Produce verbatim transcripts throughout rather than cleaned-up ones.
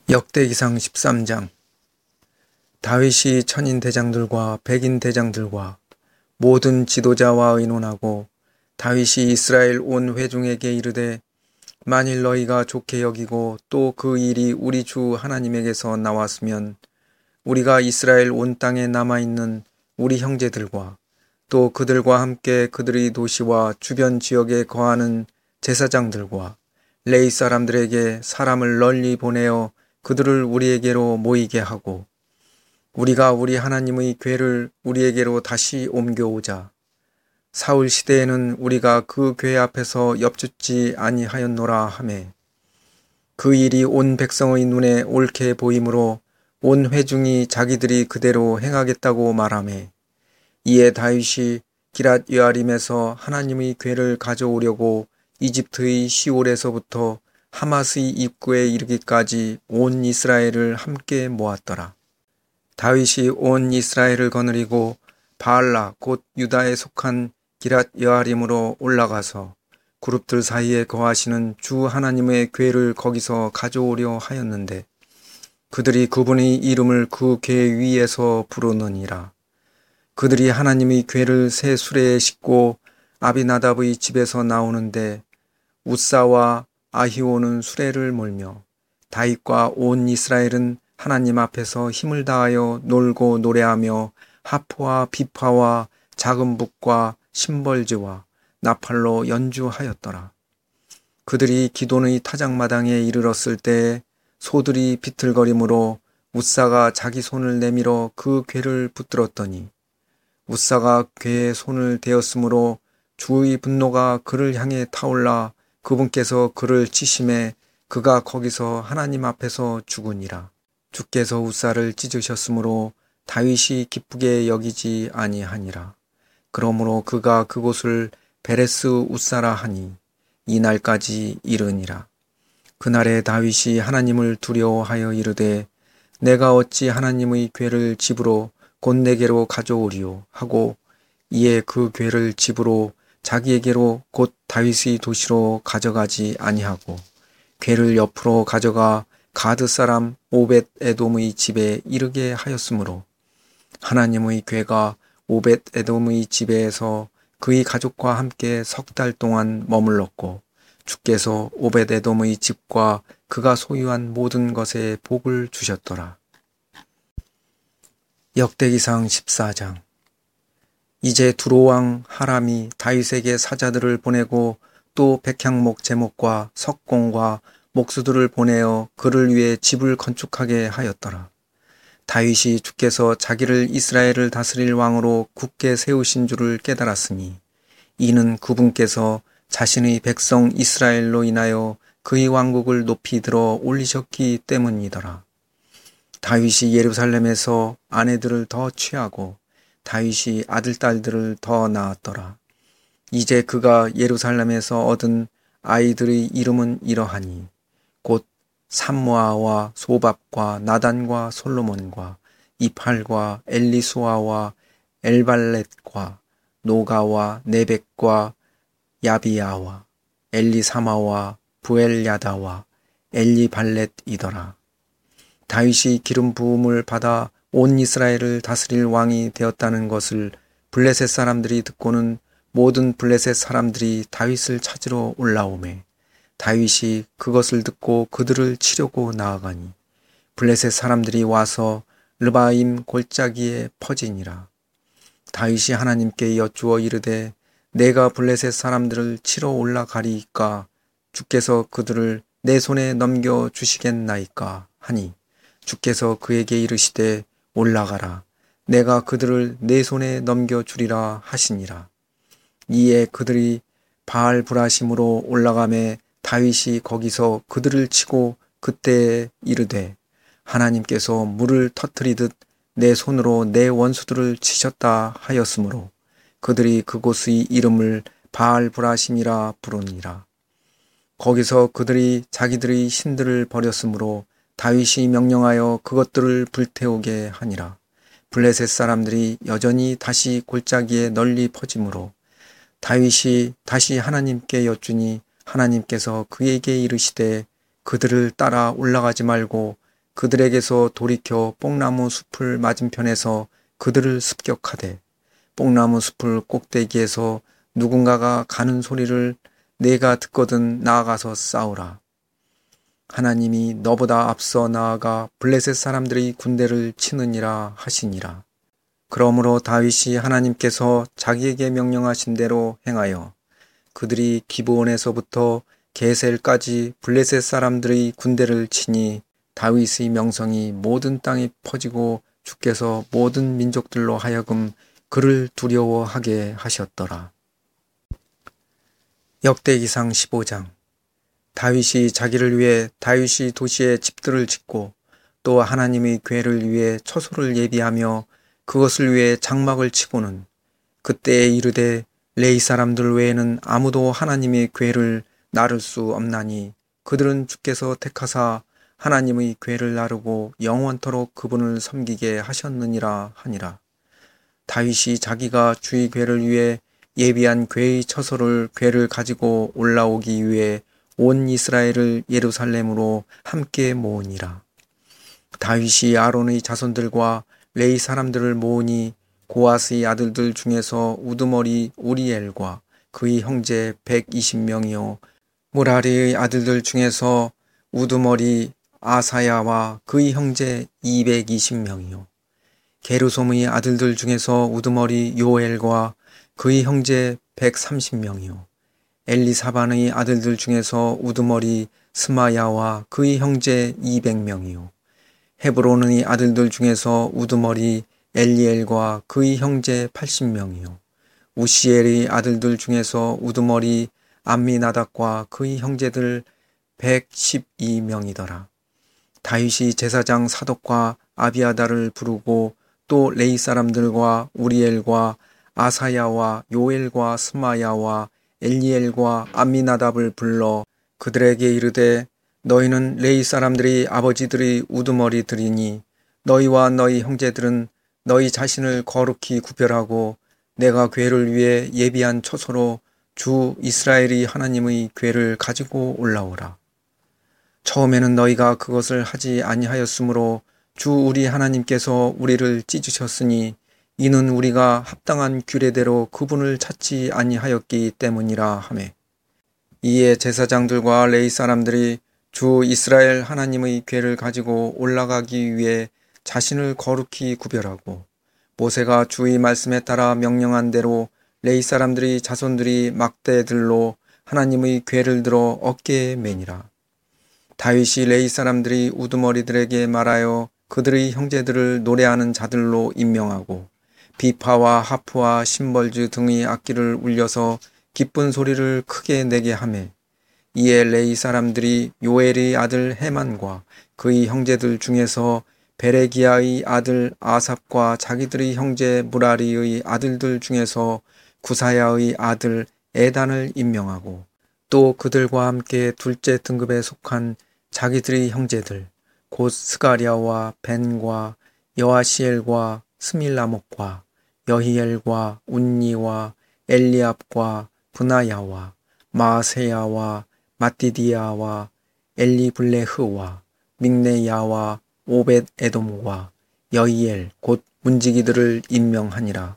역대기상 십삼 장. 다윗이 천인 대장들과 백인 대장들과 모든 지도자와 의논하고 다윗이 이스라엘 온 회중에게 이르되 만일 너희가 좋게 여기고 또 그 일이 우리 주 하나님에게서 나왔으면 우리가 이스라엘 온 땅에 남아있는 우리 형제들과 또 그들과 함께 그들의 도시와 주변 지역에 거하는 제사장들과 레위 사람들에게 사람을 널리 보내어 그들을 우리에게로 모이게 하고 우리가 우리 하나님의 궤를 우리에게로 다시 옮겨오자. 사울 시대에는 우리가 그 궤 앞에서 엽죽지 아니하였노라 하매 그 일이 온 백성의 눈에 옳게 보이므로 온 회중이 자기들이 그대로 행하겠다고 말하매 이에 다윗이 기랏 여아림에서 하나님의 궤를 가져오려고 이집트의 시올에서부터 하맛의 입구에 이르기까지 온 이스라엘을 함께 모았더라. 다윗이 온 이스라엘을 거느리고 바알라 곧 유다에 속한 기랏 여아림으로 올라가서 그룹들 사이에 거하시는 주 하나님의 궤를 거기서 가져오려 하였는데 그들이 그분의 이름을 그 궤 위에서 부르느니라. 그들이 하나님의 궤를 새 수레에 싣고 아비나답의 집에서 나오는데 우사와 아히오는 수레를 몰며 다윗과 온 이스라엘은 하나님 앞에서 힘을 다하여 놀고 노래하며 하포와 비파와 작은 북과 심벌즈와 나팔로 연주하였더라. 그들이 기돈의 타작마당에 이르렀을 때에 소들이 비틀거림으로 우사가 자기 손을 내밀어 그 궤를 붙들었더니 우사가 궤에 손을 대었으므로 주의 분노가 그를 향해 타올라 그분께서 그를 치심해 그가 거기서 하나님 앞에서 죽으니라. 주께서 우사를 찢으셨으므로 다윗이 기쁘게 여기지 아니하니라. 그러므로 그가 그곳을 베레스 우사라 하니 이날까지 이르니라. 그날에 다윗이 하나님을 두려워하여 이르되 내가 어찌 하나님의 궤를 집으로 곧 내게로 가져오리오 하고 이에 그 궤를 집으로 자기에게로 곧 다윗의 도시로 가져가지 아니하고 궤를 옆으로 가져가 가드 사람 오벳 에돔의 집에 이르게 하였으므로 하나님의 궤가 오벳 에돔의 집에서 그의 가족과 함께 석 달 동안 머물렀고 주께서 오벳 에돔의 집과 그가 소유한 모든 것에 복을 주셨더라. 역대기상 십사 장. 이제 두로왕 하람이 다윗에게 사자들을 보내고 또 백향목 제목과 석공과 목수들을 보내어 그를 위해 집을 건축하게 하였더라. 다윗이 주께서 자기를 이스라엘을 다스릴 왕으로 굳게 세우신 줄을 깨달았으니 이는 그분께서 자신의 백성 이스라엘로 인하여 그의 왕국을 높이 들어 올리셨기 때문이더라. 다윗이 예루살렘에서 아내들을 더 취하고 다윗이 아들, 딸들을 더 낳았더라. 이제 그가 예루살렘에서 얻은 아이들의 이름은 이러하니 곧 삼무아와 소밥과 나단과 솔로몬과 이팔과 엘리수아와 엘발렛과 노가와 네벡과 야비야와 엘리사마와 부엘야다와 엘리발렛이더라. 다윗이 기름 부음을 받아 온 이스라엘을 다스릴 왕이 되었다는 것을 블레셋 사람들이 듣고는 모든 블레셋 사람들이 다윗을 찾으러 올라오매 다윗이 그것을 듣고 그들을 치려고 나아가니 블레셋 사람들이 와서 르바임 골짜기에 퍼지니라. 다윗이 하나님께 여쭈어 이르되 내가 블레셋 사람들을 치러 올라가리이까 주께서 그들을 내 손에 넘겨 주시겠나이까 하니 주께서 그에게 이르시되 올라가라. 내가 그들을 내 손에 넘겨주리라 하시니라. 이에 그들이 바알 브라심으로 올라가매 다윗이 거기서 그들을 치고 그때에 이르되 하나님께서 물을 터뜨리듯 내 손으로 내 원수들을 치셨다 하였으므로 그들이 그곳의 이름을 바알 브라심이라 부르니라. 거기서 그들이 자기들의 신들을 버렸으므로 다윗이 명령하여 그것들을 불태우게 하니라. 블레셋 사람들이 여전히 다시 골짜기에 널리 퍼지므로 다윗이 다시 하나님께 여쭈니 하나님께서 그에게 이르시되 그들을 따라 올라가지 말고 그들에게서 돌이켜 뽕나무 숲을 맞은편에서 그들을 습격하되 뽕나무 숲을 꼭대기에서 누군가가 가는 소리를 내가 듣거든 나아가서 싸우라. 하나님이 너보다 앞서 나아가 블레셋 사람들의 군대를 치느니라 하시니라. 그러므로 다윗이 하나님께서 자기에게 명령하신 대로 행하여 그들이 기브온에서부터 게셀까지 블레셋 사람들의 군대를 치니 다윗의 명성이 모든 땅에 퍼지고 주께서 모든 민족들로 하여금 그를 두려워하게 하셨더라. 역대기상 십오 장. 다윗이 자기를 위해 다윗이 도시에 집들을 짓고 또 하나님의 궤를 위해 처소를 예비하며 그것을 위해 장막을 치고는 그때에 이르되 레위 사람들 외에는 아무도 하나님의 궤를 나를 수 없나니 그들은 주께서 택하사 하나님의 궤를 나르고 영원토록 그분을 섬기게 하셨느니라 하니라. 다윗이 자기가 주의 궤를 위해 예비한 궤의 처소를 궤를 가지고 올라오기 위해 온 이스라엘을 예루살렘으로 함께 모으니라. 다윗이 아론의 자손들과 레위 사람들을 모으니 고앗의 아들들 중에서 우두머리 우리엘과 그의 형제 백이십 명이요 무라리의 아들들 중에서 우두머리 아사야와 그의 형제 이백이십 명이요 게르솜의 아들들 중에서 우두머리 요엘과 그의 형제 백삼십 명이요 엘리사반의 아들들 중에서 우두머리 스마야와 그의 형제 이백 명이요 헤브론의 아들들 중에서 우두머리 엘리엘과 그의 형제 팔십 명이요 우시엘의 아들들 중에서 우두머리 암미나답과 그의 형제들 백십이 명이더라. 다윗이 제사장 사독과 아비아달을 부르고 또 레위 사람들과 우리엘과 아사야와 요엘과 스마야와 엘리엘과 암미나답을 불러 그들에게 이르되 너희는 레위 사람들이 아버지들의 우두머리들이니 너희와 너희 형제들은 너희 자신을 거룩히 구별하고 내가 궤를 위해 예비한 처소로 주 이스라엘이 하나님의 궤를 가지고 올라오라. 처음에는 너희가 그것을 하지 아니하였으므로 주 우리 하나님께서 우리를 찢으셨으니 이는 우리가 합당한 규례대로 그분을 찾지 아니하였기 때문이라 하매 이에 제사장들과 레위 사람들이 주 이스라엘 하나님의 궤를 가지고 올라가기 위해 자신을 거룩히 구별하고 모세가 주의 말씀에 따라 명령한 대로 레위 사람들의 자손들이 막대들로 하나님의 궤를 들어 어깨에 매니라. 다윗이 레위 사람들이 우두머리들에게 말하여 그들의 형제들을 노래하는 자들로 임명하고 비파와 하프와 심벌주 등의 악기를 울려서 기쁜 소리를 크게 내게 하매 이에 레위 사람들이 요엘의 아들 헤만과 그의 형제들 중에서 베레기야의 아들 아삽과 자기들의 형제 무라리의 아들들 중에서 구사야의 아들 에단을 임명하고 또 그들과 함께 둘째 등급에 속한 자기들의 형제들 곧 스가랴와 벤과 여아시엘과 스밀라목과 여히엘과 운니와 엘리압과 브나야와 마세야와 마띠디야와 엘리블레흐와 믹네야와 오벳 에돔과 여히엘 곧 문지기들을 임명하니라.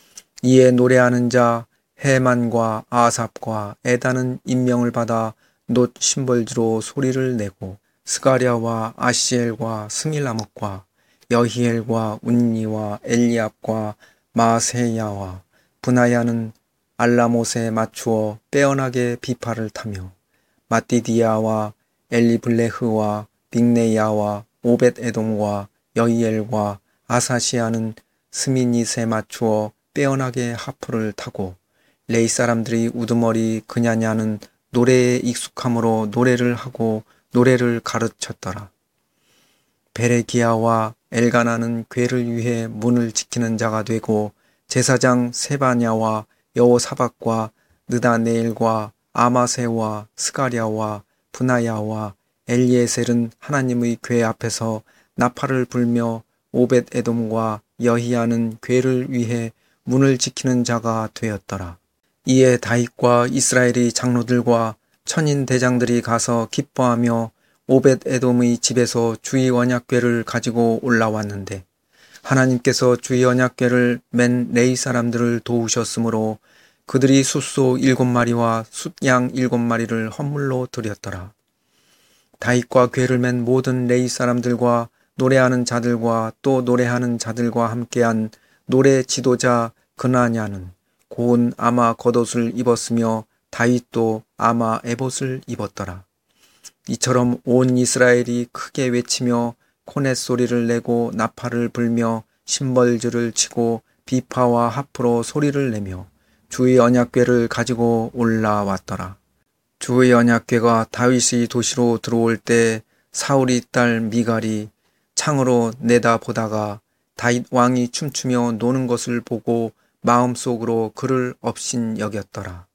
이에 노래하는 자 헤만과 아삽과 에단은 임명을 받아 놋 심벌주로 소리를 내고 스가랴와 아시엘과 스밀라목과 여히엘과 운니와 엘리압과 마세야와 브나야는 알라못에 맞추어 빼어나게 비파를 타며 마띠디야와 엘리블레흐와 빅네야와 오벳 에돔과 여히엘과 아사시아는 스미닛에 맞추어 빼어나게 하프를 타고 레위 사람들이 우두머리 그냐냐는 노래에 익숙함으로 노래를 하고 노래를 가르쳤더라. 베레기야와 엘가나는 궤를 위해 문을 지키는 자가 되고 제사장 세바냐와 여호사박과 느다네엘과 아마세와 스가랴와 브나야와 엘리에셀은 하나님의 궤 앞에서 나팔을 불며 오벳 에돔과 여히야는 궤를 위해 문을 지키는 자가 되었더라. 이에 다윗과 이스라엘의 장로들과 천인 대장들이 가서 기뻐하며 오벳 에돔의 집에서 주의 언약궤를 가지고 올라왔는데 하나님께서 주의 언약궤를 맨 레위 사람들을 도우셨으므로 그들이 숫소 일곱 마리와 숫양 일곱 마리를 헌물로 드렸더라. 다윗과 궤를 맨 모든 레위 사람들과 노래하는 자들과 또 노래하는 자들과 함께한 노래 지도자 그나냐는 고운 아마 겉옷을 입었으며 다윗도 아마 에봇을 입었더라. 이처럼 온 이스라엘이 크게 외치며 코넷 소리를 내고 나팔을 불며 심벌줄을 치고 비파와 하프로 소리를 내며 주의 언약궤를 가지고 올라왔더라. 주의 언약궤가 다윗의 도시로 들어올 때 사울의 딸 미갈이 창으로 내다보다가 다윗 왕이 춤추며 노는 것을 보고 마음속으로 그를 업신 여겼더라.